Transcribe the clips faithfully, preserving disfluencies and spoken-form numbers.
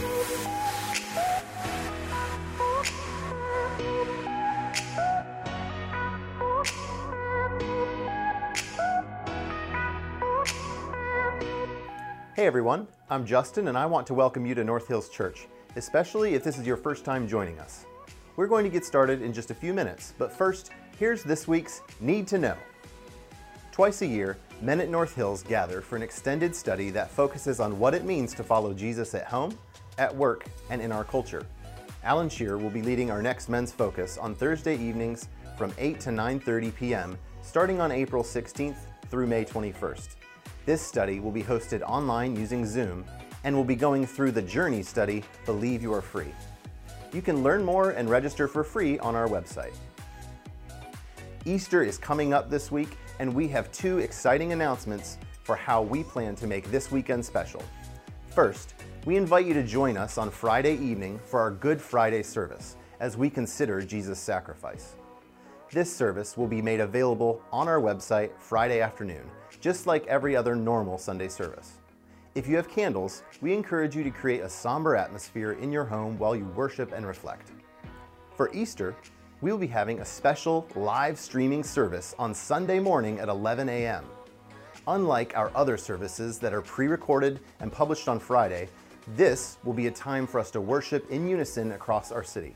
Hey everyone, I'm Justin and I want to welcome you to North Hills Church, especially if this is your first time joining us. We're going to get started in just a few minutes, but first, here's this week's Need to Know. Twice a year, men at North Hills gather for an extended study that focuses on what it means to follow Jesus at home, at work, and in our culture. Alan Shearer will be leading our next Men's Focus on Thursday evenings from eight to nine thirty p m starting on April sixteenth through May twenty-first. This study will be hosted online using Zoom and will be going through the Journey study, Believe You Are Free. You can learn more and register for free on our website. Easter is coming up this week and we have two exciting announcements for how we plan to make this weekend special. First, we invite you to join us on Friday evening for our Good Friday service as we consider Jesus' sacrifice. This service will be made available on our website Friday afternoon, just like every other normal Sunday service. If you have candles, we encourage you to create a somber atmosphere in your home while you worship and reflect. For Easter, we will be having a special live streaming service on Sunday morning at eleven a m Unlike our other services that are pre-recorded and published on Friday, this will be a time for us to worship in unison across our city.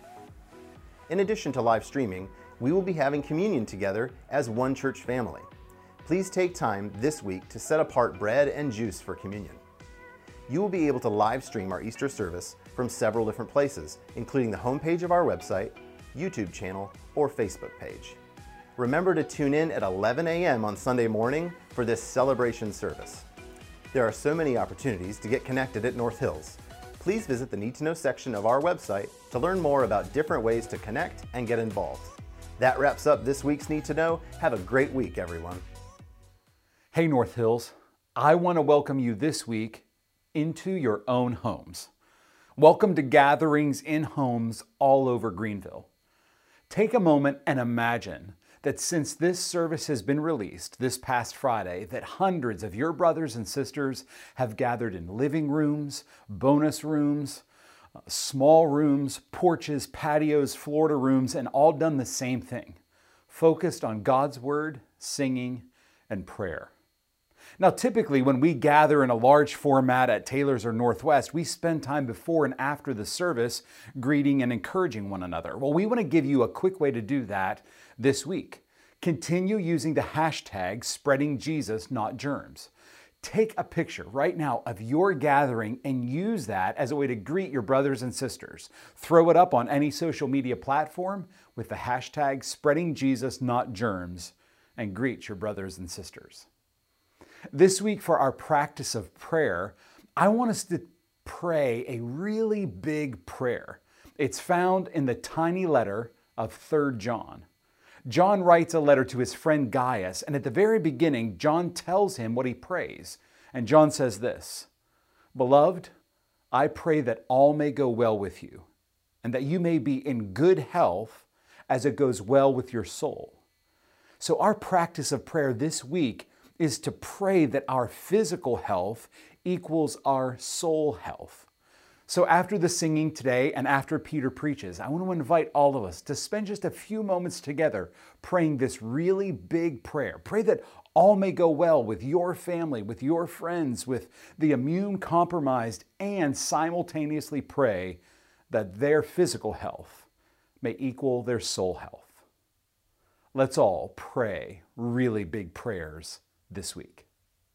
In addition to live streaming, we will be having communion together as one church family. Please take time this week to set apart bread and juice for communion. You will be able to live stream our Easter service from several different places, including the homepage of our website, YouTube channel, or Facebook page. Remember to tune in at eleven a m on Sunday morning for this celebration service. There are so many opportunities to get connected at North Hills. Please visit the Need to Know section of our website to learn more about different ways to connect and get involved. That wraps up this week's Need to Know. Have a great week, everyone. Hey North Hills, I want to welcome you this week into your own homes. Welcome to gatherings in homes all over Greenville. Take a moment and imagine that since this service has been released this past Friday, that hundreds of your brothers and sisters have gathered in living rooms, bonus rooms, small rooms, porches, patios, Florida rooms, and all done the same thing, focused on God's Word, singing, and prayer. Now, typically when we gather in a large format at Taylor's or Northwest, we spend time before and after the service greeting and encouraging one another. Well, we want to give you a quick way to do that this week. Continue using the hashtag spreading Jesus, not germs. Take a picture right now of your gathering and use that as a way to greet your brothers and sisters. Throw it up on any social media platform with the hashtag spreading Jesus, not germs, and greet your brothers and sisters. This week for our practice of prayer, I want us to pray a really big prayer. It's found in the tiny letter of Third John. John writes a letter to his friend Gaius, and at the very beginning, John tells him what he prays. And John says this, "Beloved, I pray that all may go well with you, and that you may be in good health as it goes well with your soul." So our practice of prayer this week is to pray that our physical health equals our soul health. So after the singing today and after Peter preaches, I want to invite all of us to spend just a few moments together praying this really big prayer. Pray that all may go well with your family, with your friends, with the immune compromised, and simultaneously pray that their physical health may equal their soul health. Let's all pray really big prayers this week.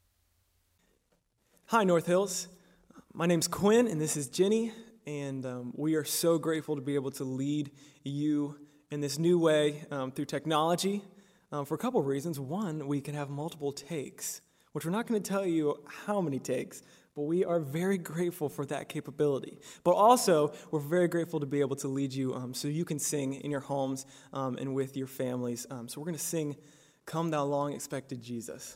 Hi, North Hills. My name's Quinn, and this is Jenny, and um, we are so grateful to be able to lead you in this new way um, through technology um, for a couple of reasons. One, we can have multiple takes, which we're not going to tell you how many takes, but we are very grateful for that capability. But also, we're very grateful to be able to lead you um, so you can sing in your homes um, and with your families. Um, so we're going to sing, "Come Thou Long Expected Jesus."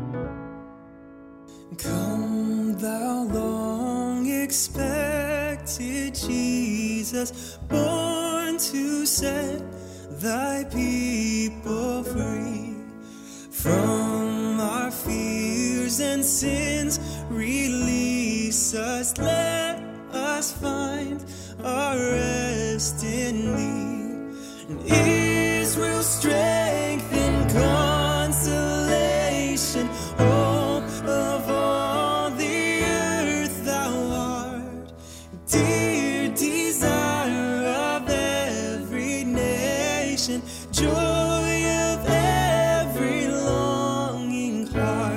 Come, thou long expected resurrected Jesus, born to set thy people free. From our fears and sins, release us, let us find our rest in thee. And Israel's strength and consolation, hope of all the earth thou art, dear desire of every nation, joy of every longing heart.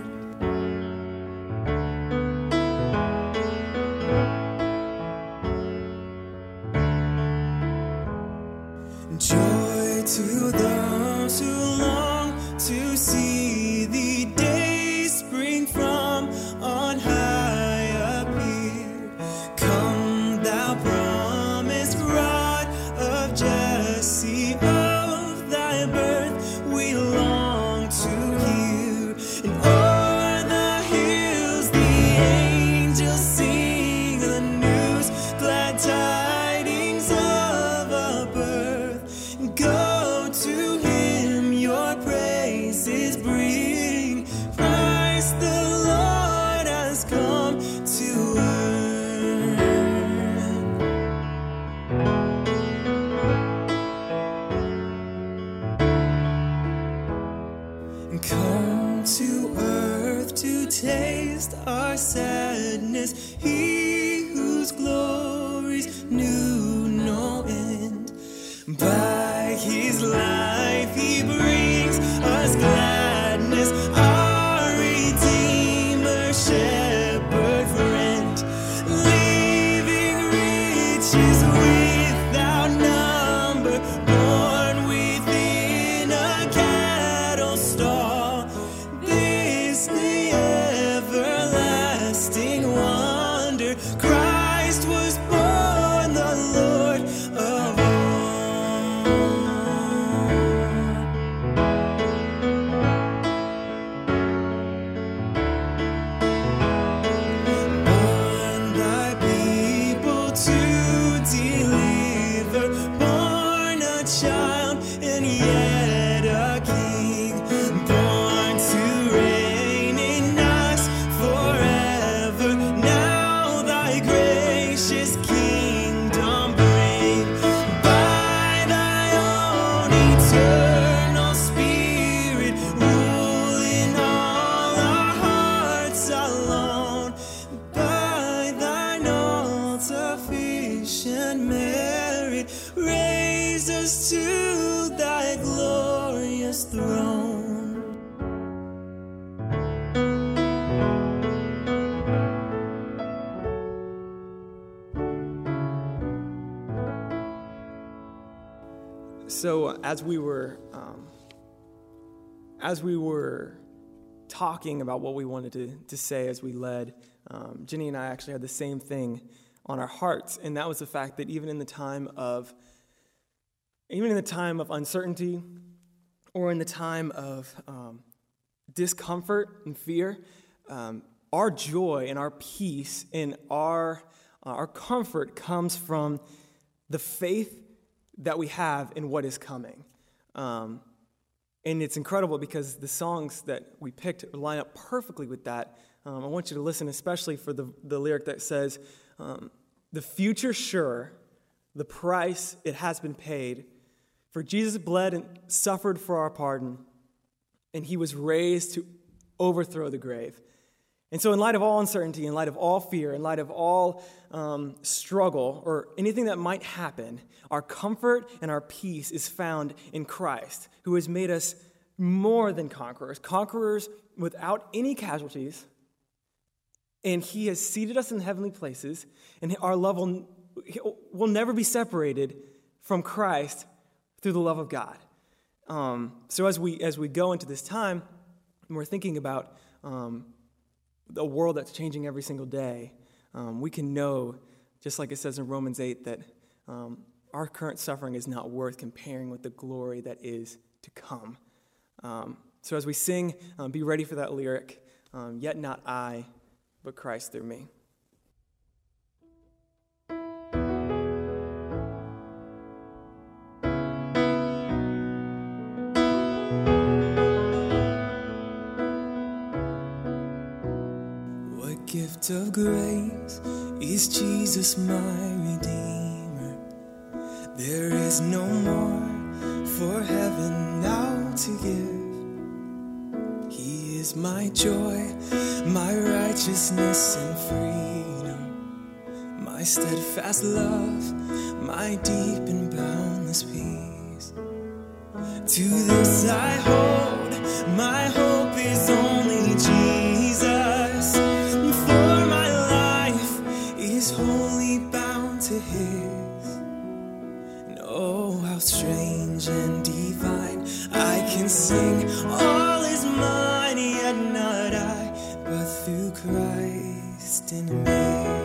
Joy to those who long to see the day spring from on high appear. Come, thou promised rod of Jesse, of thy birth we long to hear. And o'er the hills the angels sing the news, glad tidings of a birth. Go to him, your praises bring. Christ the Lord has come to earth. Come to earth to taste our sadness, he whose glories knew no end. By his life he brings us gladness, our Redeemer, shepherd friend, leaving riches without number, born within a cattle stall. This the everlasting wonder, Christ was born, the Lord of all. Born thy people to deliver, born a child and yet a king, born to reign in us forever. Now thy gracious kingdom bring, by thy own eternal spirit, rule in all our hearts alone. By thine all-sufficient merit, raise us to thy glorious throne. So uh, as we were um, as we were talking about what we wanted to, to say as we led, um, Jenny and I actually had the same thing on our hearts, and that was the fact that even in the time of even in the time of uncertainty, or in the time of um, discomfort and fear, um, our joy and our peace and our uh, our comfort comes from the faith that we have in what is coming. Um, and it's incredible because the songs that we picked line up perfectly with that. Um, I want you to listen, especially for the, the lyric that says, um, the future sure, the price it has been paid, for Jesus bled and suffered for our pardon, and he was raised to overthrow the grave. And so in light of all uncertainty, in light of all fear, in light of all um, struggle, or anything that might happen, our comfort and our peace is found in Christ, who has made us more than conquerors, conquerors without any casualties, and he has seated us in heavenly places, and our love will, will never be separated from Christ through the love of God. Um, so as we as we go into this time, and we're thinking about um, a world that's changing every single day, um, we can know, just like it says in Romans eight, that um, our current suffering is not worth comparing with the glory that is to come. Um, so as we sing, um, be ready for that lyric, um, yet not I, but Christ through me. of grace is Jesus my Redeemer. There is no more for heaven now to give. He is my joy, my righteousness and freedom, my steadfast love, my deep and boundless peace. To this I hold, my hope is only Jesus, for my life is wholly bound to His. And oh, how strange and divine, I can sing, all is mine, yet not I, but through Christ in me.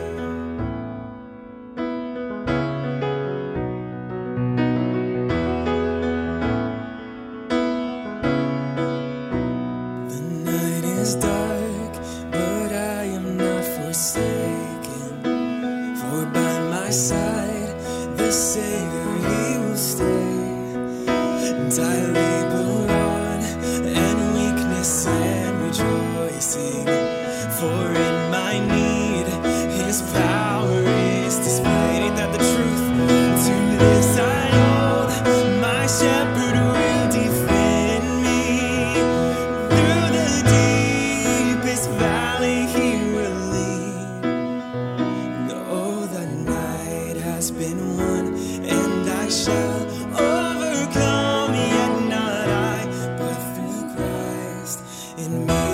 Dark, but I am not forsaken, for by my side the Savior He will stay. And I labor on in weakness and rejoicing, for in my need His power is displayed. Ain't that the truth? To this I hold, my shepherd will defend me through the deep valley He will lead. No, the night has been won, and I shall overcome, yet not I, but through Christ in me.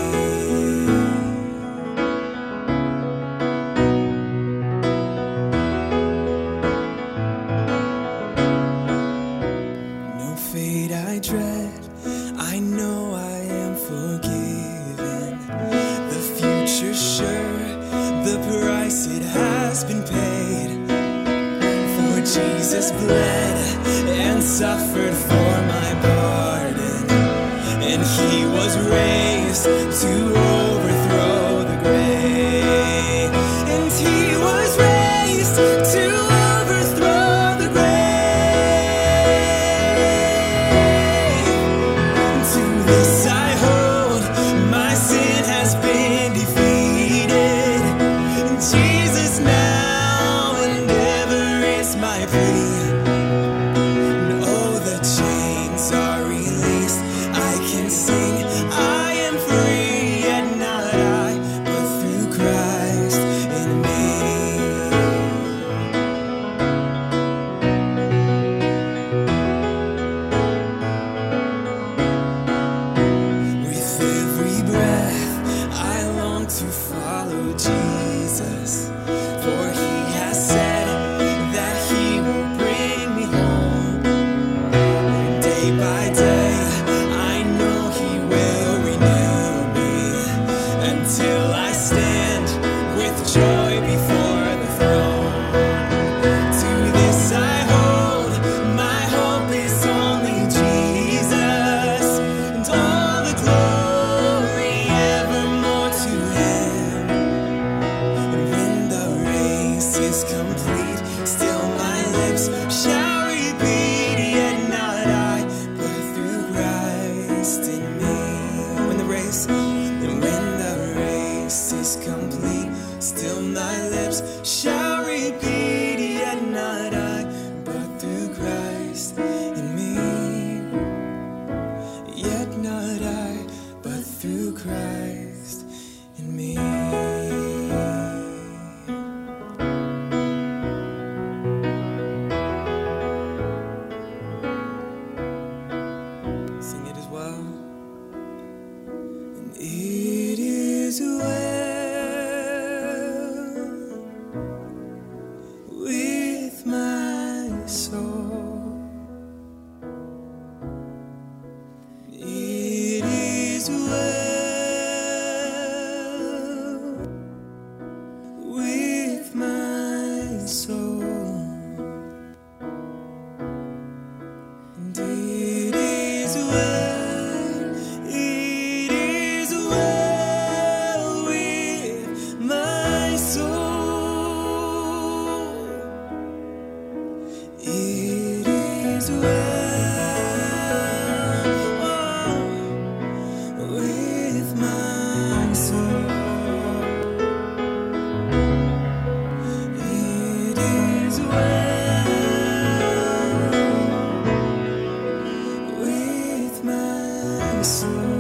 No fate I dread, I know I am forgiven. The future sure, the price it has been paid. For Jesus bled and suffered for my pardon, and He was raised to overthrow the grave. And He was raised to overthrow the grave. To this I hold, my sin has been defeated. Jesus now and ever is my plea. And oh, the chains are released, I can sing, I am free, yet not I, but through Christ in me. With every breath I long to follow Jesus, for He has said that He will bring me home. And day by day I know He will renew me, until I stand with joy before the throne. To this I hold, my hope is only Jesus, and all the glory evermore to Him. And when the race is complete, still my lips shall repeat, yet not I, but through Christ in me. When the race, and when the race is complete, still my lips shall repeat, yet not I, but through Christ in me. Yet not I, but through Christ in me. Sing it as well. And it is well with my soul. It is well with my soul. And it is well, it is well with my soul. It is well with my soul. is well with my soul.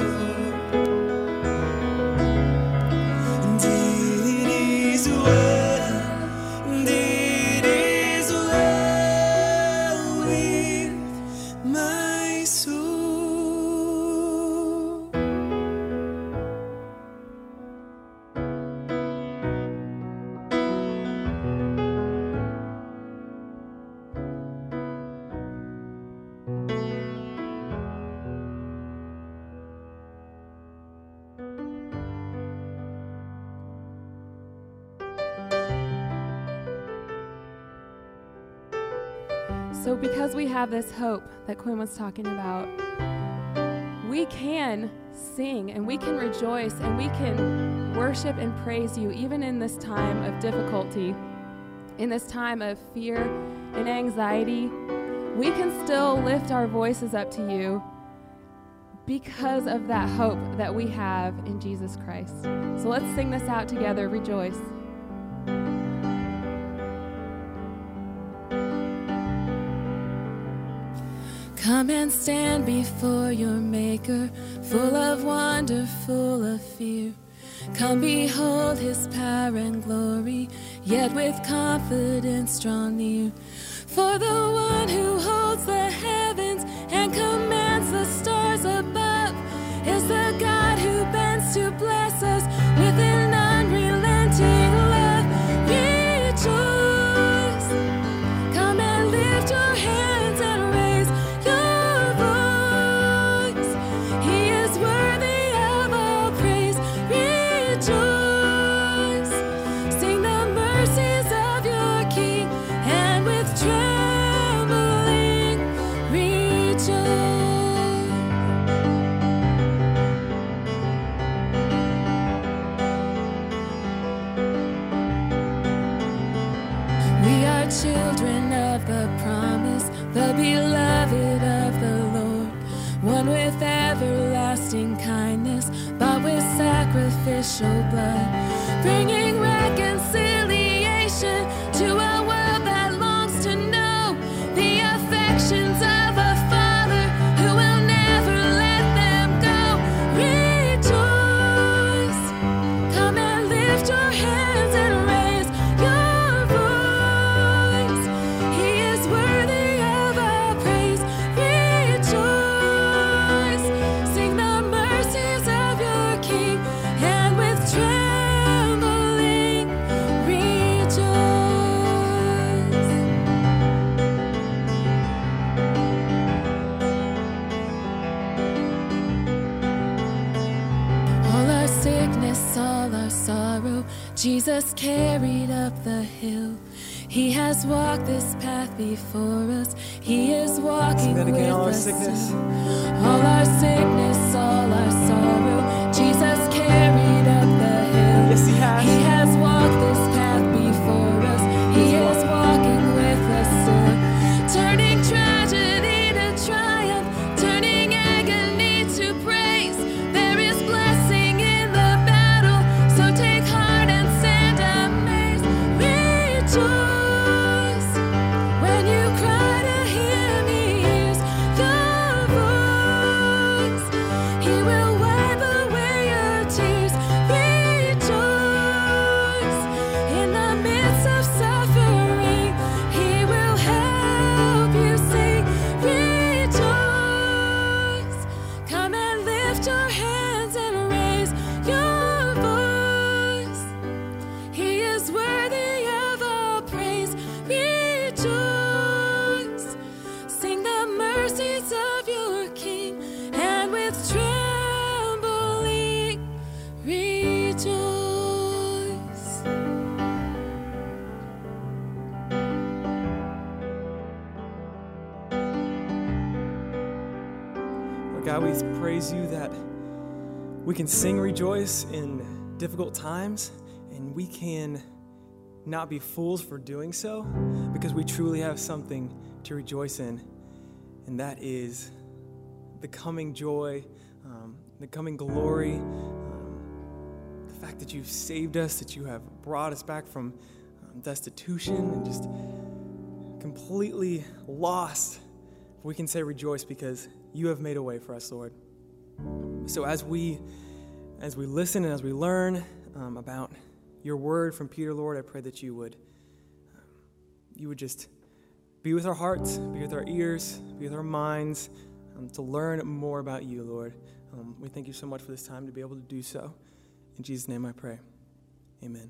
And it is well, and it is well with my soul. So because we have this hope that Quinn was talking about, we can sing and we can rejoice and we can worship and praise you even in this time of difficulty, in this time of fear and anxiety. We can still lift our voices up to you because of that hope that we have in Jesus Christ. So let's sing this out together. Rejoice. Come and stand before your Maker, full of wonder, full of fear. Come behold his power and glory, yet with confidence draw near. For the one who holds the heavens and commands the stars above is the God who bends to bless us with an unrelenting love. Rejoice! Come and lift your hands and raise your voice. He is worthy of all praise. Rejoice! Sing the mercies of your King, and with trembling rejoice. We are children of the promise, the beloved of the Lord, one with everlasting kindness, bought with sacrificial blood, bringing reconciliation to a world that longs to know the affections of a Father who will never let them go. Rejoice! Come and lift your hands and raise your voice. He is worthy of our praise. Rejoice! Sing the mercies of your King, and with trembling rejoice. All our sickness, all our sorrow, Jesus carried up the hill. He has walked this path before us. He is walking Sing that again, with all our us sickness. still. All our sickness, all our sorrow, Jesus carried up the hill. Yes, he has. He has walked this path before us. He is walking with us still. Turning tragedy to triumph, turning agony to praise. There is blessing in the battle, so take heart and stand amazed. Rejoice! When you cry to him, he hears your voice. He will wipe away your tears. Rejoice! In the midst of suffering, he will help you sing. Rejoice! Come and lift your hands and raise your voice. He is worthy of all praise. Rejoice! Sing the mercies of your King, and with trembling rejoice. Lord God, we praise you that we can sing rejoice in difficult times, and we can not be fools for doing so, because we truly have something to rejoice in, and that is the coming joy, um, the coming glory, um, the fact that you've saved us, that you have brought us back from um, destitution, and just completely lost, we can say rejoice because you have made a way for us, Lord. So as we as we listen and as we learn um, about your word from Peter, Lord, I pray that you would um, you would just be with our hearts, be with our ears, be with our minds, um, to learn more about you, Lord. Um, we thank you so much for this time to be able to do so. In Jesus' name I pray. Amen.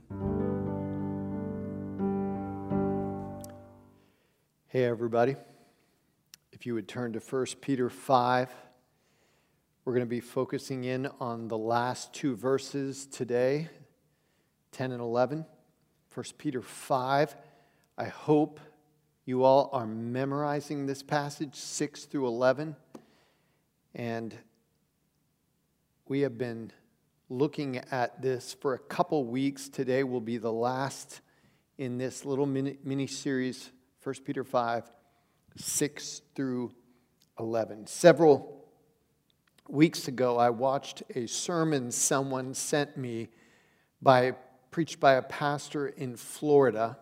Hey, everybody. If you would turn to First Peter five, we're going to be focusing in on the last two verses today, ten and eleven. First Peter five. I hope you all are memorizing this passage, six through eleven. And we have been looking at this for a couple weeks. Today will be the last in this little mini, mini series, First Peter five, six through eleven. Several weeks ago, I watched a sermon someone sent me by preached by a pastor in Florida.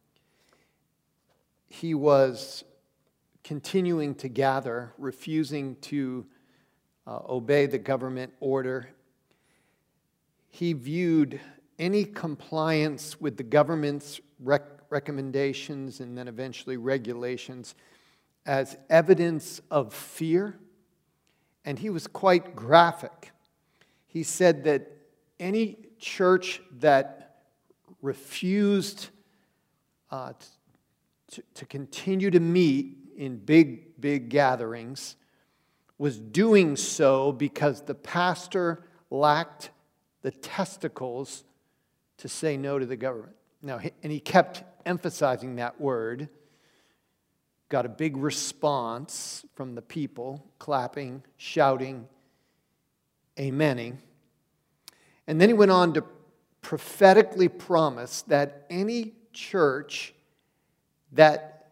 He was continuing to gather, refusing to uh, obey the government order. He viewed any compliance with the government's rec- recommendations and then eventually regulations as evidence of fear, and he was quite graphic. He said that any church that refused uh, to, to continue to meet in big, big gatherings was doing so because the pastor lacked the testicles to say no to the government. Now, and he kept emphasizing that word. Got a big response from the people, clapping, shouting, amening. And then he went on to prophetically promise that any church that,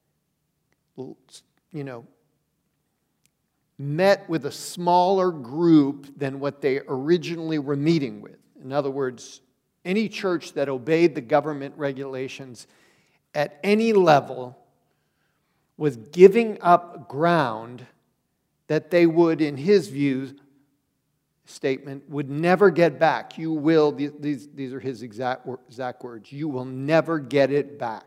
you know, met with a smaller group than what they originally were meeting with. In other words, any church that obeyed the government regulations at any level was giving up ground that they would, in his view, statement, would never get back. You will, these, these are his exact, exact words, you will never get it back.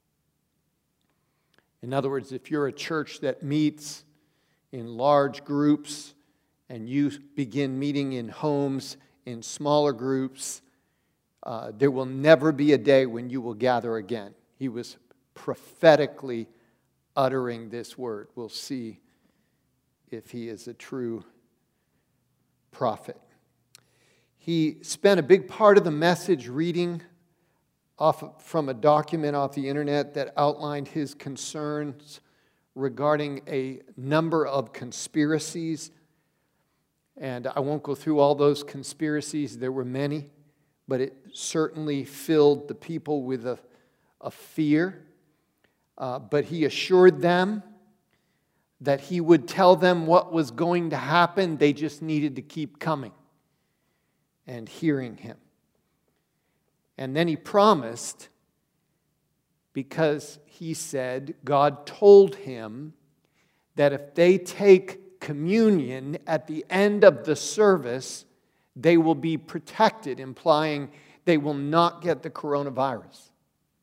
In other words, if you're a church that meets in large groups and you begin meeting in homes in smaller groups, uh, there will never be a day when you will gather again. He was prophetically uttering this word. We'll see if he is a true prophet. He spent a big part of the message reading off of, from a document off the internet that outlined his concerns regarding a number of conspiracies. And I won't go through all those conspiracies. There were many, but it certainly filled the people with a, a fear. Uh, but he assured them that he would tell them what was going to happen. They just needed to keep coming and hearing him. And then he promised, because he said God told him that if they take communion at the end of the service, they will be protected, implying they will not get the coronavirus.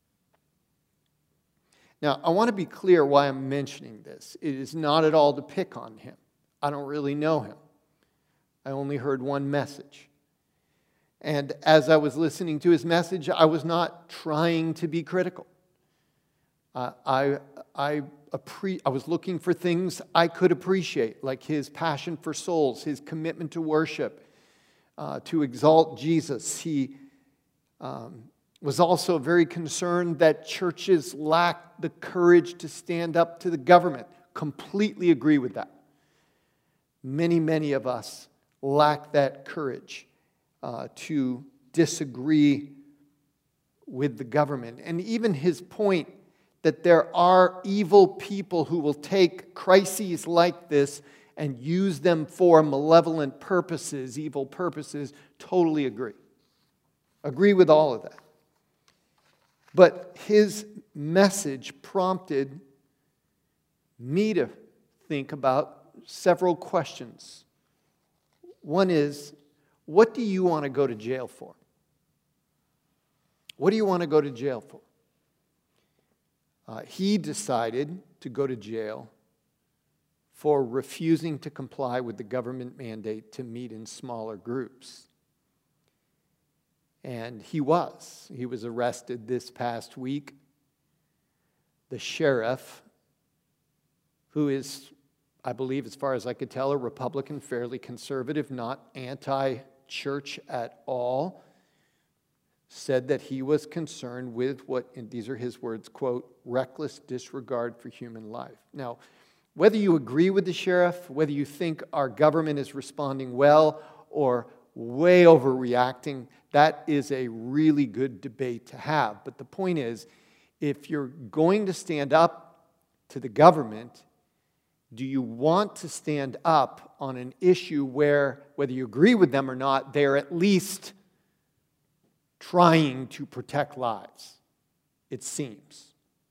Now, I want to be clear why I'm mentioning this. It is not at all to pick on him. I don't really know him. I only heard one message. And as I was listening to his message, I was not trying to be critical. Uh, I, I, appre- I was looking for things I could appreciate, like his passion for souls, his commitment to worship, uh, to exalt Jesus. He um, was also very concerned that churches lacked the courage to stand up to the government. Completely agree with that. Many, many of us lack that courage uh, to disagree with the government. And even his point that there are evil people who will take crises like this and use them for malevolent purposes, evil purposes, totally agree. Agree with all of that. But his message prompted me to think about several questions. One is, what do you want to go to jail for? What do you want to go to jail for? Uh, he decided to go to jail for refusing to comply with the government mandate to meet in smaller groups. And he was. He was arrested this past week. The sheriff, who is, I believe, as far as I could tell, a Republican, fairly conservative, not anti-church at all, said that he was concerned with what, and these are his words, quote, reckless disregard for human life. Now, whether you agree with the sheriff, whether you think our government is responding well or way overreacting, that is a really good debate to have. But the point is, if you're going to stand up to the government, do you want to stand up on an issue where, whether you agree with them or not, they're at least trying to protect lives, it seems.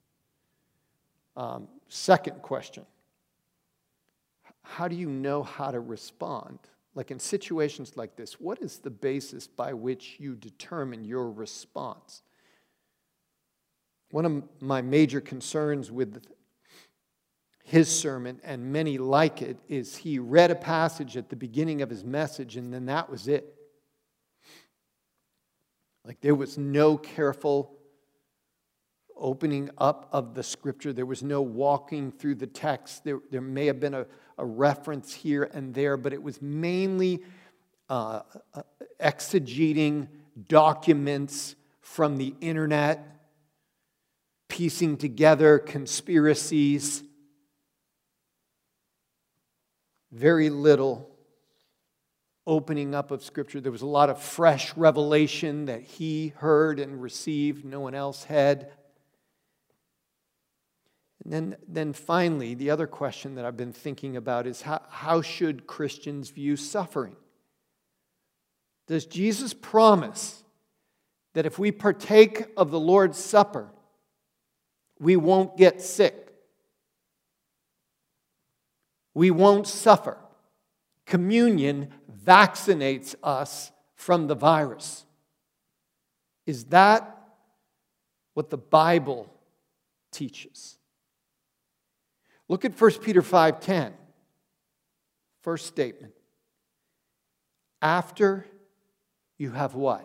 Um, second question, how do you know how to respond? Like in situations like this, what is the basis by which you determine your response? One of my major concerns with his sermon, and many like it, is he read a passage at the beginning of his message and then that was it. Like there was no careful opening up of the scripture. There was no walking through the text. There, there may have been a, a reference here and there, but it was mainly uh, exegeting documents from the internet, piecing together conspiracies. Very little opening up of Scripture. There was a lot of fresh revelation that he heard and received, no one else had. And then, then finally, the other question that I've been thinking about is how, how should Christians view suffering? Does Jesus promise that if we partake of the Lord's Supper, we won't get sick? We won't suffer. Communion vaccinates us from the virus. Is that what the Bible teaches? Look at First Peter five ten. First statement. After you have what?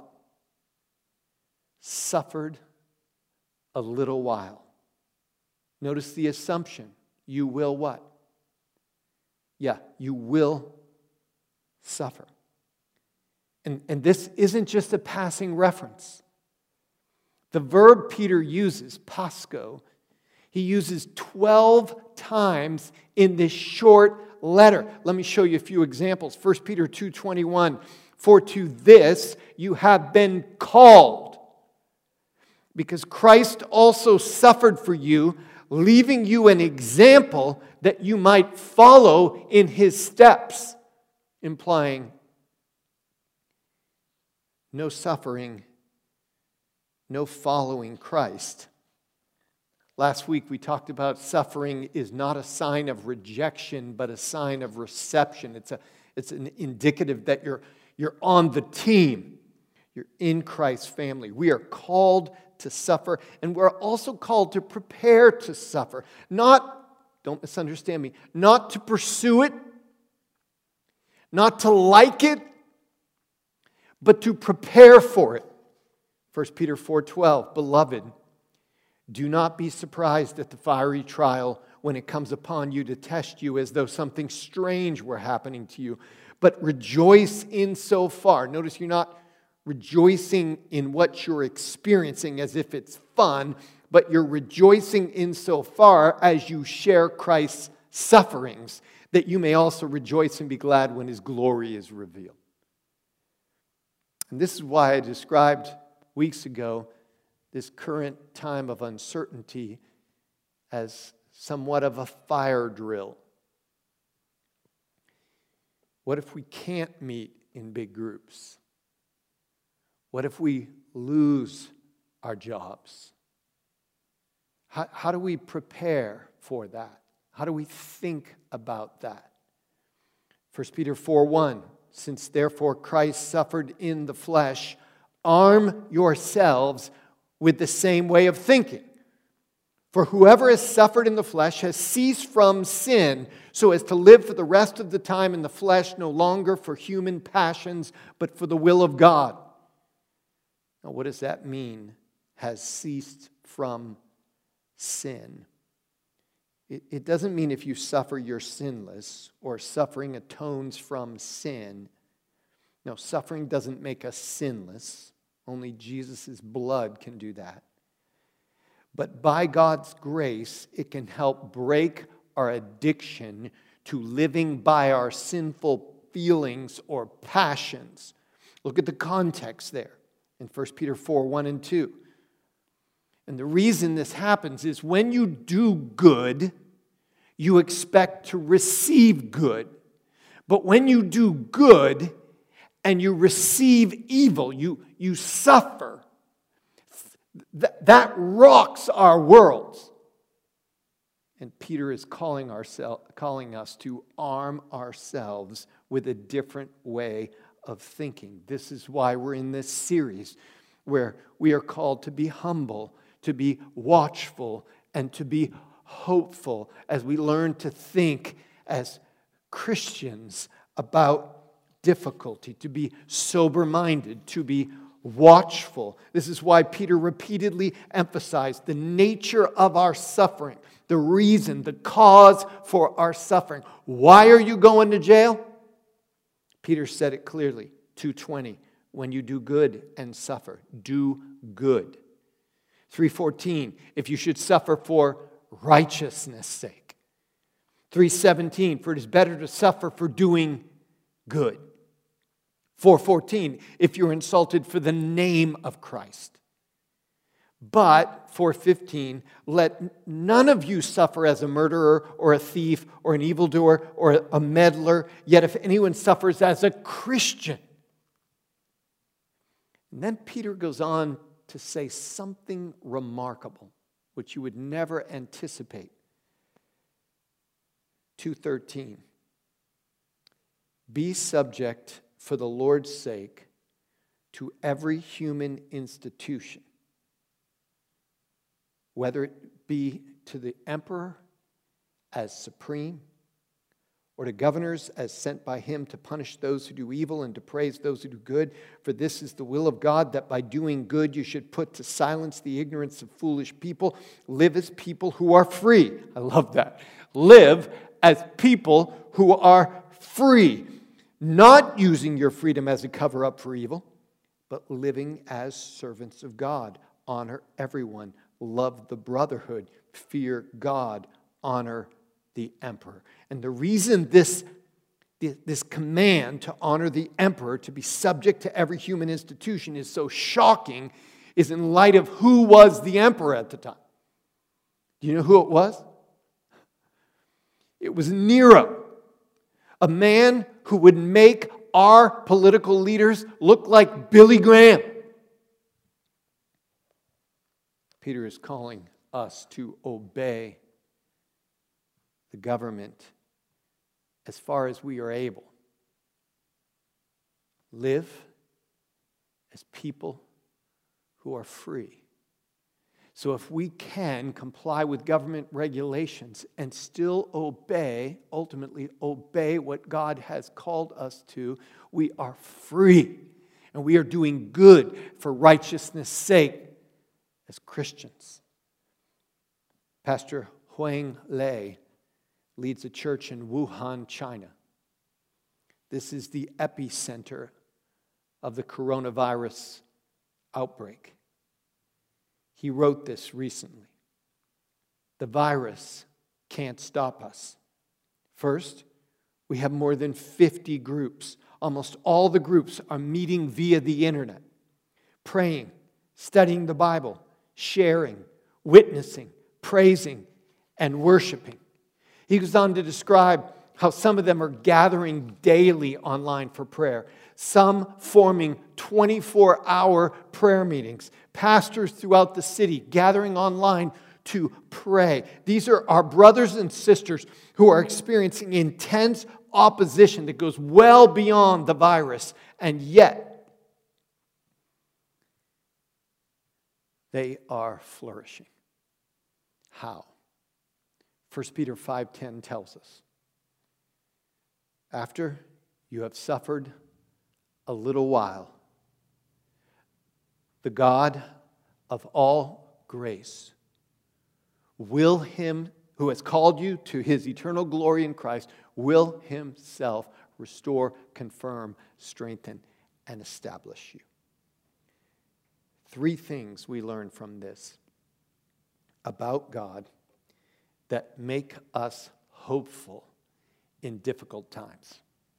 Suffered a little while. Notice the assumption. You will what? Yeah, you will suffer. And, and this isn't just a passing reference. The verb Peter uses, pasco, he uses twelve times in this short letter. Let me show you a few examples. First Peter two twenty-one, for to this you have been called, because Christ also suffered for you, leaving you an example that you might follow in his steps, implying no suffering, no following Christ. Last week we talked about suffering is not a sign of rejection, but a sign of reception. It's a it's an indicative that you're you're on the team. You're in Christ's family. We are called to suffer, and we're also called to prepare to suffer. Not, don't misunderstand me, not to pursue it, not to like it, but to prepare for it. First Peter four twelve, beloved, do not be surprised at the fiery trial when it comes upon you to test you as though something strange were happening to you, but rejoice in so far. Notice you're not rejoicing in what you're experiencing as if it's fun, but you're rejoicing in so far as you share Christ's sufferings, that you may also rejoice and be glad when his glory is revealed. And this is why I described weeks ago this current time of uncertainty as somewhat of a fire drill. What if we can't meet in big groups? What if we lose our jobs? How, how do we prepare for that? How do we think about that? First Peter four one, since therefore Christ suffered in the flesh, arm yourselves with the same way of thinking. For whoever has suffered in the flesh has ceased from sin, so as to live for the rest of the time in the flesh, no longer for human passions, but for the will of God. Now, what does that mean? Has ceased from sin. It, it doesn't mean if you suffer, you're sinless, or suffering atones from sin. No, suffering doesn't make us sinless. Only Jesus' blood can do that. But by God's grace, it can help break our addiction to living by our sinful feelings or passions. Look at the context there in First Peter four one and two. And the reason this happens is when you do good, you expect to receive good. But when you do good and you receive evil, you, you suffer. Th- that rocks our worlds. And Peter is calling, oursel- calling us to arm ourselves with a different way of thinking. This is why we're in this series where we are called to be humble, to be watchful, and to be hopeful as we learn to think as Christians about difficulty, to be sober-minded, to be watchful. This is why Peter repeatedly emphasized the nature of our suffering, the reason, the cause for our suffering. Why are you going to jail? Peter said it clearly, two twenty, when you do good and suffer, do good. three fourteen, if you should suffer for righteousness' sake. three seventeen, for it is better to suffer for doing good. four fourteen, if you're insulted for the name of Christ. But, four fifteen, let none of you suffer as a murderer or a thief or an evildoer or a meddler, yet if anyone suffers as a Christian. And then Peter goes on to say something remarkable, which you would never anticipate. two thirteen, be subject for the Lord's sake to every human institution, whether it be to the emperor as supreme, or to governors as sent by him to punish those who do evil and to praise those who do good. For this is the will of God, that by doing good you should put to silence the ignorance of foolish people. Live as people who are free. I love that. Live as people who are free. Not using your freedom as a cover-up for evil, but living as servants of God. Honor everyone. Love the brotherhood. Fear God. Honor the emperor. And the reason this, this command to honor the emperor, to be subject to every human institution, is so shocking is in light of who was the emperor at the time. Do you know who it was? It was Nero, a man who would make our political leaders look like Billy Graham. Peter is calling us to obey the government as far as we are able. Live as people who are free. So if we can comply with government regulations and still obey, ultimately obey what God has called us to, we are free. And we are doing good for righteousness' sake as Christians. Pastor Huang Lei leads a church in Wuhan, China. This is the epicenter of the coronavirus outbreak. He wrote this recently. The virus can't stop us. First, we have more than fifty groups. Almost all the groups are meeting via the internet, praying, studying the Bible, sharing, witnessing, praising, and worshiping. He goes on to describe how some of them are gathering daily online for prayer, some forming twenty-four hour prayer meetings, pastors throughout the city gathering online to pray. These are our brothers and sisters who are experiencing intense opposition that goes well beyond the virus, and yet they are flourishing. How? First Peter five ten tells us, after you have suffered a little while, the God of all grace will him who has called you to his eternal glory in Christ, will himself restore, confirm, strengthen, and establish you. Three things we learn from this about God that make us hopeful in difficult times.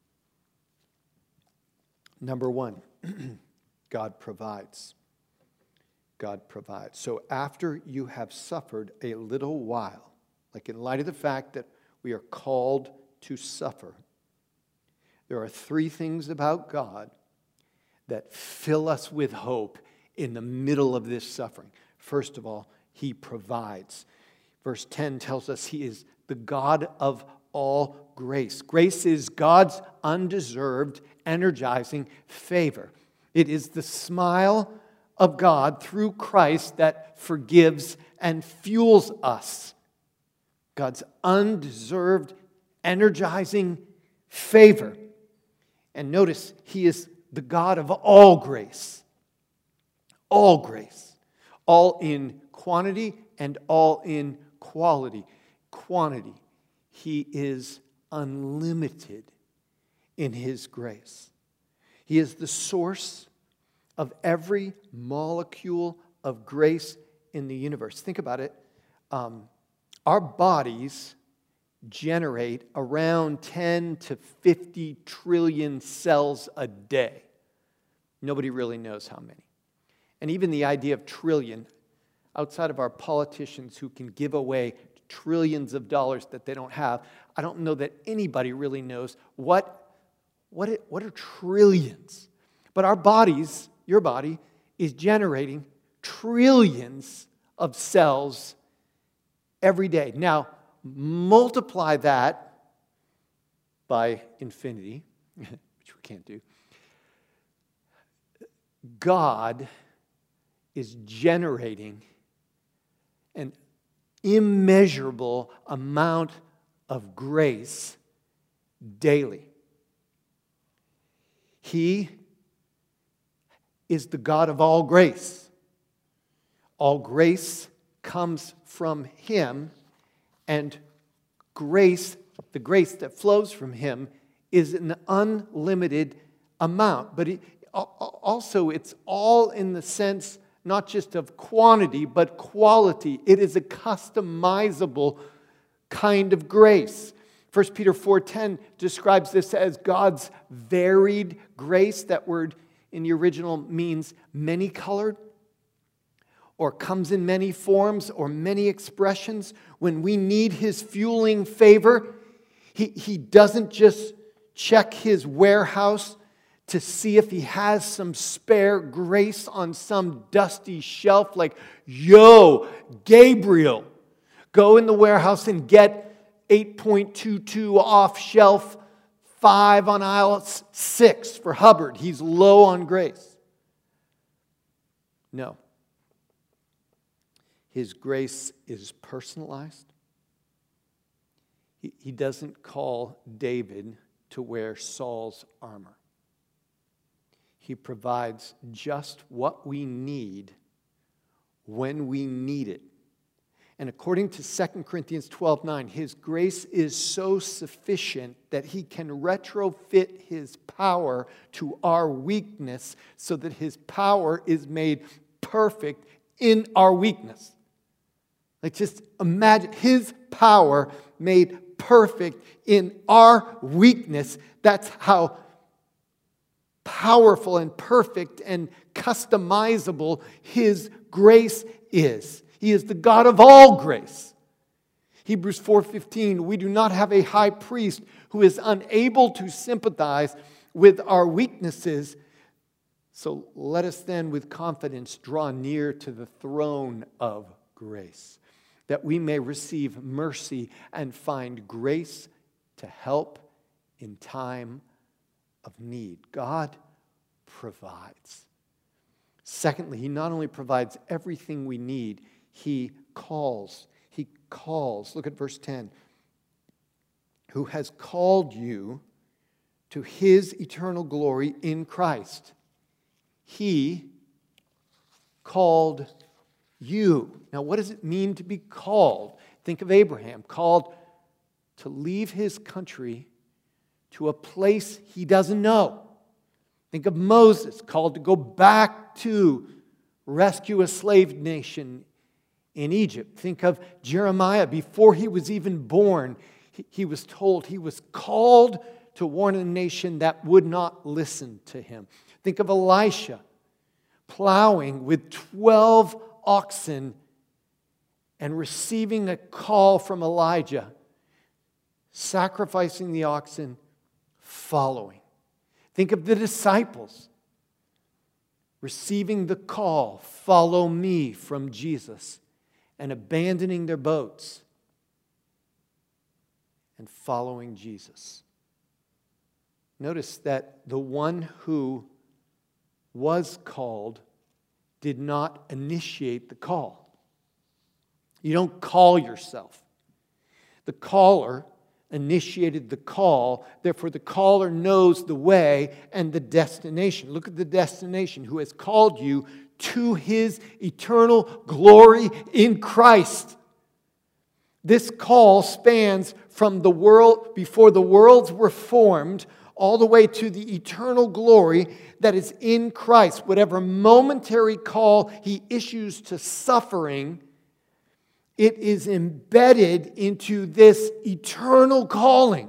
Number one, God provides. God provides. So after you have suffered a little while, like in light of the fact that we are called to suffer, there are three things about God that fill us with hope in the middle of this suffering. First of all, he provides. Verse ten tells us he is the God of all grace. Grace is God's undeserved, energizing favor. It is the smile of God through Christ that forgives and fuels us. God's undeserved, energizing favor. And notice, he is the God of all grace. All grace. All in quantity and all in quality. Quantity. He is unlimited in his grace. He is the source of every molecule of grace in the universe. Think about it. Um, our bodies generate around ten to fifty trillion cells a day. Nobody really knows how many. And even the idea of trillion, outside of our politicians who can give away trillions of dollars that they don't have, I don't know that anybody really knows what, what, it, what are trillions. But our bodies, your body, is generating trillions of cells every day. Now, multiply that by infinity, which we can't do. God is generating an immeasurable amount of grace daily. He is the God of all grace. All grace comes from him, and grace, the grace that flows from him, is an unlimited amount. But it, also, it's all in the sense not just of quantity, but quality. It is a customizable kind of grace. First Peter four ten describes this as God's varied grace. That word in the original means many-colored, or comes in many forms or many expressions. When we need his fueling favor, he, he doesn't just check his warehouse to see if he has some spare grace on some dusty shelf, like, yo, Gabriel, go in the warehouse and get eight point two two off shelf five on aisle six for Hubbard. He's low on grace. No. His grace is personalized. He, he doesn't call David to wear Saul's armor. He provides just what we need when we need it. And according to Second Corinthians twelve nine, his grace is so sufficient that he can retrofit his power to our weakness so that his power is made perfect in our weakness. Like, just imagine his power made perfect in our weakness. That's how powerful and perfect and customizable his grace is. He is the God of all grace. Hebrews four fifteen, we do not have a high priest who is unable to sympathize with our weaknesses. So let us then with confidence draw near to the throne of grace. that we may receive mercy and find grace to help in time of need. God provides. Secondly, he not only provides everything we need, he calls. He calls. Look at verse ten. Who has called you to his eternal glory in Christ. He called you. Now, what does it mean to be called? Think of Abraham, called to leave his country to a place he doesn't know. Think of Moses, called to go back to rescue a slave nation in Egypt. Think of Jeremiah, before he was even born, he, he was told he was called to warn a nation that would not listen to him. Think of Elisha, plowing with twelve oxen and receiving a call from Elijah, sacrificing the oxen, following. Think of the disciples receiving the call, follow me, from Jesus, and abandoning their boats and following Jesus. Notice that the one who was called did not initiate the call. You don't call yourself. The caller initiated the call. Therefore, the caller knows the way and the destination. Look at the destination. Who has called you to his eternal glory in Christ. This call spans from the world, before the worlds were formed, all the way to the eternal glory that is in Christ. Whatever momentary call he issues to suffering, it is embedded into this eternal calling.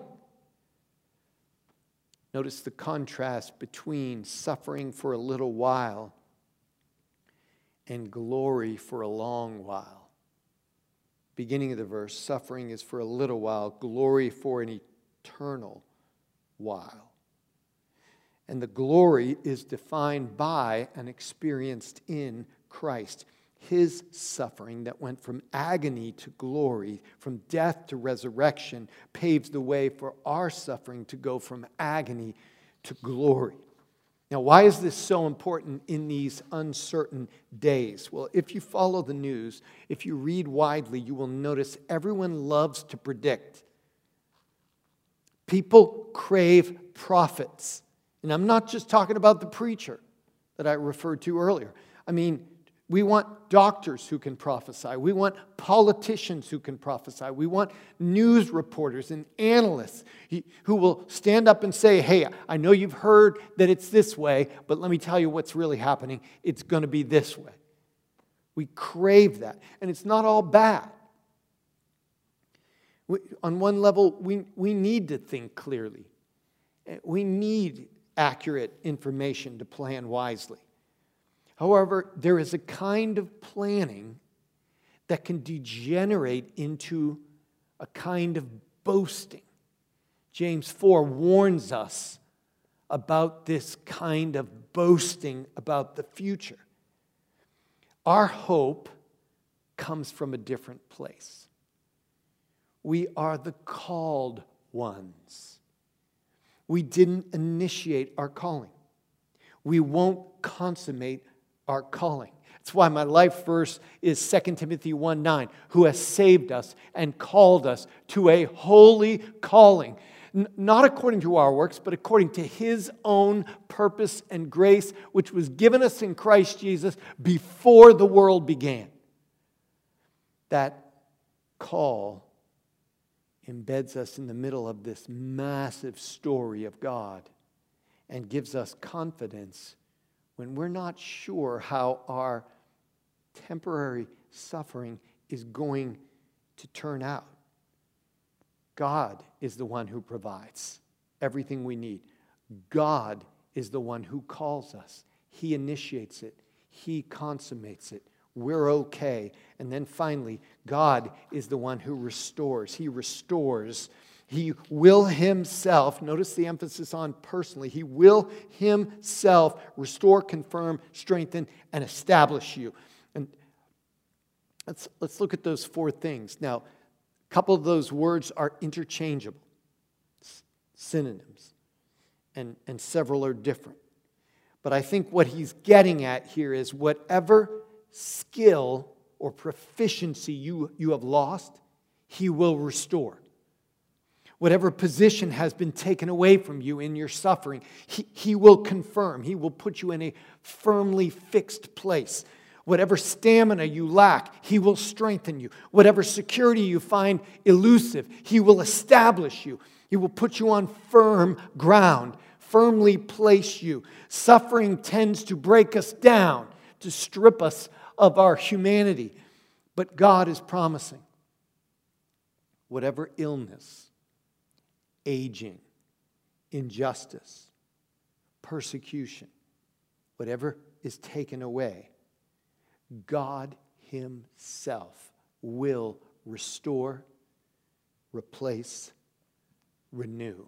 Notice the contrast between suffering for a little while and glory for a long while. Beginning of the verse, suffering is for a little while, glory for an eternal while. And the glory is defined by and experienced in Christ. His suffering that went from agony to glory, from death to resurrection, paves the way for our suffering to go from agony to glory. Now, why is this so important in these uncertain days? Well, if you follow the news, if you read widely, you will notice everyone loves to predict. People crave prophets. And I'm not just talking about the preacher that I referred to earlier. I mean, we want doctors who can prophesy. We want politicians who can prophesy. We want news reporters and analysts who will stand up and say, hey, I know you've heard that it's this way, but let me tell you what's really happening. It's going to be this way. We crave that. And it's not all bad. We, on one level, we, we need to think clearly. We need accurate information to plan wisely. However, there is a kind of planning that can degenerate into a kind of boasting. James four warns us about this kind of boasting about the future. Our hope comes from a different place. We are the called ones. We didn't initiate our calling. We won't consummate our calling. That's why my life verse is Second Timothy one nine, who has saved us and called us to a holy calling, N- not according to our works, but according to his own purpose and grace, which was given us in Christ Jesus before the world began. That call embeds us in the middle of this massive story of God and gives us confidence when we're not sure how our temporary suffering is going to turn out. God is the one who provides everything we need. God is the one who calls us. He initiates it. He consummates it. We're okay. And then finally, God is the one who restores. He restores. He will himself, notice the emphasis on personally, he will himself restore, confirm, strengthen, and establish you. And Let's, let's look at those four things. Now, a couple of those words are interchangeable, synonyms, and, and several are different. But I think what he's getting at here is whatever skill or proficiency you, you have lost, he will restore. Whatever position has been taken away from you in your suffering, he, he will confirm. He will put you in a firmly fixed place. Whatever stamina you lack, he will strengthen you. Whatever security you find elusive, he will establish you. He will put you on firm ground, firmly place you. Suffering tends to break us down, to strip us of our humanity. But God is promising whatever illness, aging, injustice, persecution, whatever is taken away, God himself will restore, replace, renew.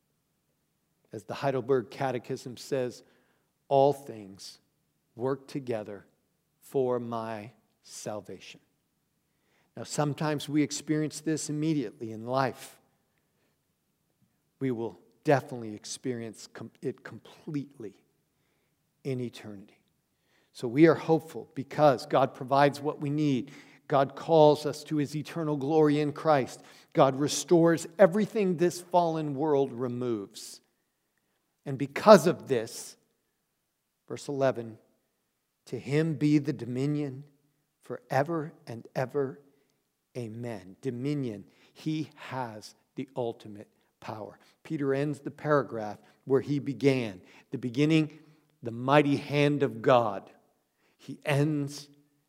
As the Heidelberg Catechism says, all things work together for my salvation. Now, sometimes we experience this immediately in life. We will definitely experience it completely in eternity. So we are hopeful because God provides what we need. God calls us to his eternal glory in Christ. God restores everything this fallen world removes. And because of this, verse eleven, to him be the dominion forever and ever. Amen. Dominion. He has the ultimate power. Peter ends the paragraph where he began. The beginning, the mighty hand of God. He ends,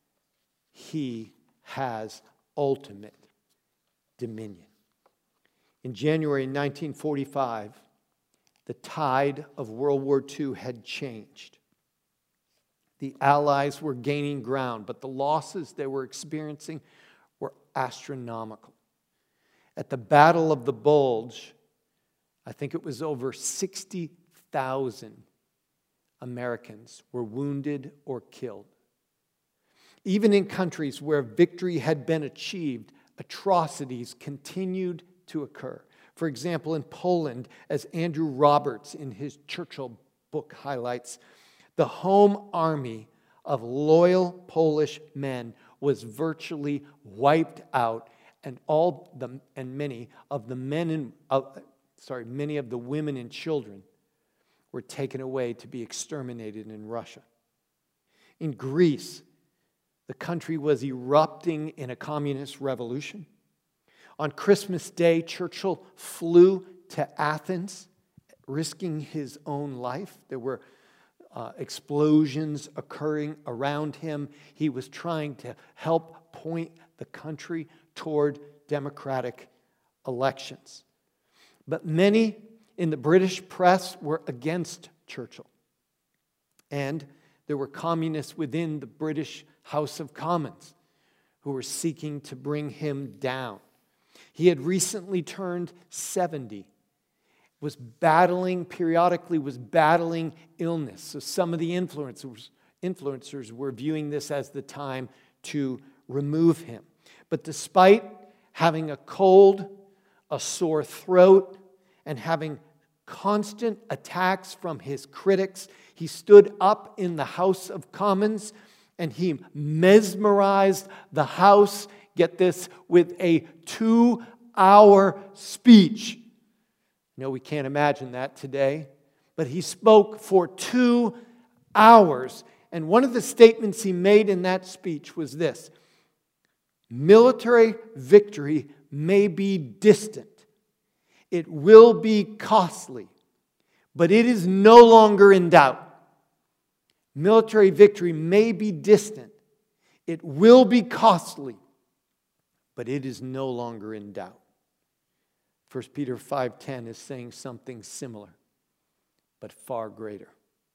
he has ultimate dominion. In January nineteen forty-five, the tide of World War Two had changed. The Allies were gaining ground, but the losses they were experiencing were astronomical. At the Battle of the Bulge, I think it was over sixty thousand Americans were wounded or killed. Even in countries where victory had been achieved, atrocities continued to occur. For example, in Poland, as Andrew Roberts in his Churchill book highlights, the home army of loyal Polish men was virtually wiped out, and all the and many of the men and uh, sorry, many of the women and children were taken away to be exterminated in Russia. In Greece, the country was erupting in a communist revolution. On Christmas Day, Churchill flew to Athens, risking his own life. There were uh, explosions occurring around him. He was trying to help point the country toward democratic elections. But many in the British press were against Churchill. And there were communists within the British House of Commons who were seeking to bring him down. He had recently turned seventy, was battling, periodically was battling illness. So some of the influencers, influencers were viewing this as the time to remove him. But despite having a cold, a sore throat, and having constant attacks from his critics, he stood up in the House of Commons and he mesmerized the House, get this, with a two-hour speech. No, we can't imagine that today. But he spoke for two hours. And one of the statements he made in that speech was this: military victory may be distant. It will be costly, but it is no longer in doubt. Military victory may be distant. It will be costly, but it is no longer in doubt. First Peter five ten is saying something similar, but far greater.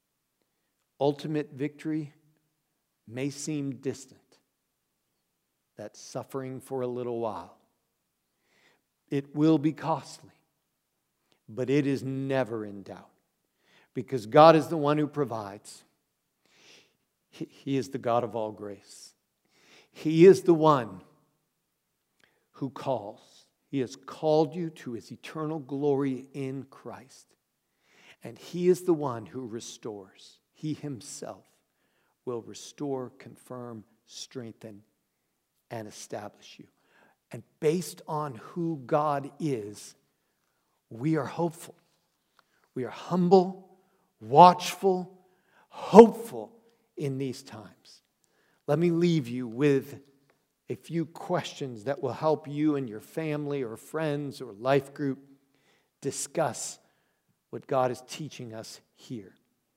Ultimate victory may seem distant. That's suffering for a little while. It will be costly, but it is never in doubt, because God is the one who provides. He is the God of all grace. He is the one who calls. He has called you to his eternal glory in Christ. And he is the one who restores. He himself will restore, confirm, strengthen, and establish you. And based on who God is, we are hopeful. We are humble, watchful, hopeful in these times. Let me leave you with a few questions that will help you and your family or friends or life group discuss what God is teaching us here.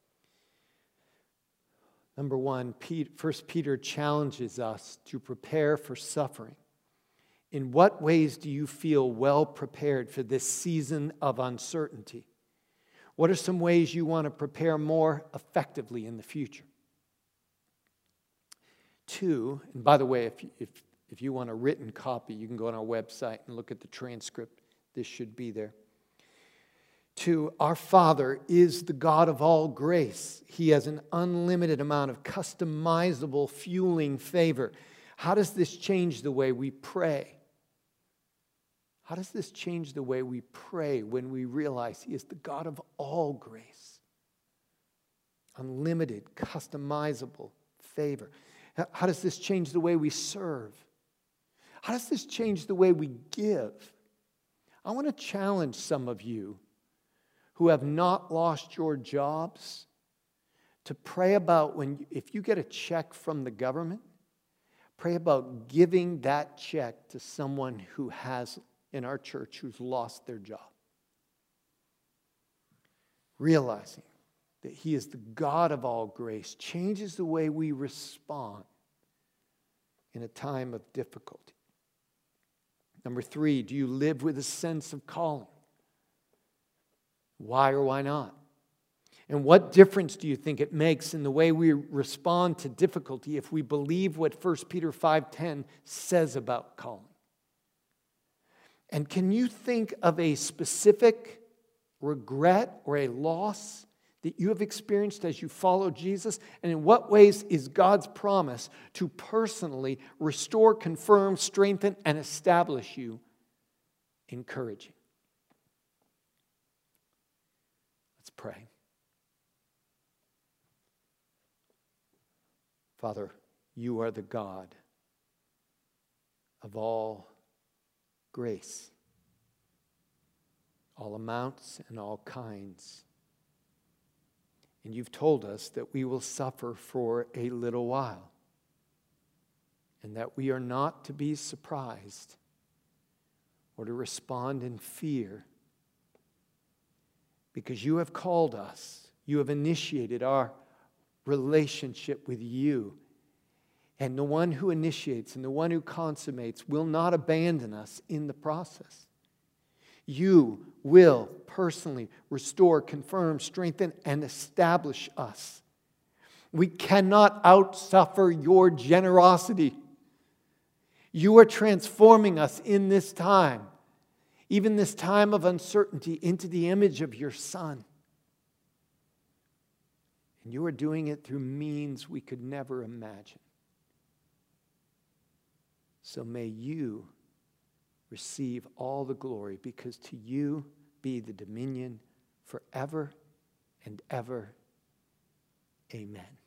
Number one, First Peter challenges us to prepare for suffering. In what ways do you feel well prepared for this season of uncertainty? What are some ways you want to prepare more effectively in the future? Two, and by the way, if, if, if you want a written copy, you can go on our website and look at the transcript. This should be there. Two, our Father is the God of all grace. He has an unlimited amount of customizable, fueling favor. How does this change the way we pray? How does this change the way we pray when we realize He is the God of all grace? Unlimited, customizable favor. How does this change the way we serve? How does this change the way we give? I want to challenge some of you who have not lost your jobs to pray about when, if you get a check from the government, pray about giving that check to someone who has, in our church, who's lost their job. Realizing that He is the God of all grace changes the way we respond in a time of difficulty. Number three, do you live with a sense of calling? Why or why not? And what difference do you think it makes in the way we respond to difficulty if we believe what First Peter five ten says about calling? And can you think of a specific regret or a loss that you have experienced as you follow Jesus? And in what ways is God's promise to personally restore, confirm, strengthen, and establish you encouraging? Let's pray. Father, you are the God of all grace, all amounts and all kinds. And you've told us that we will suffer for a little while, and that we are not to be surprised or to respond in fear, because you have called us, you have initiated our relationship with you. And the one who initiates and the one who consummates will not abandon us in the process. You will personally restore, confirm, strengthen, and establish us. We cannot outsuffer your generosity. You are transforming us in this time, even this time of uncertainty, into the image of your Son. And you are doing it through means we could never imagine. So may you receive all the glory, because to you be the dominion forever and ever. Amen.